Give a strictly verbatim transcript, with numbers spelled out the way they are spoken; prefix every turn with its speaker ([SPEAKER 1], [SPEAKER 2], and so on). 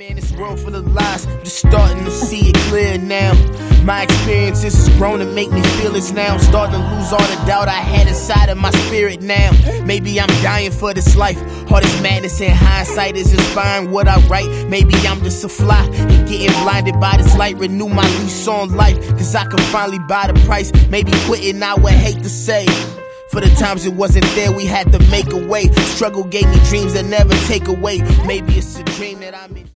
[SPEAKER 1] man, this world full of lies, just starting to see it clear now. My experiences has grown to make me feel this now. I'm starting to lose all the doubt I had inside of my spirit now. Maybe I'm dying for this life. All this madness in hindsight is inspiring what I write. Maybe I'm just a fly and getting blinded by this light. Renew my lease on life, cause I can finally buy the price. Maybe quitting I would hate to say. For the times it wasn't there, we had to make a way. Struggle gave me dreams that never take away. Maybe it's a dream that I made.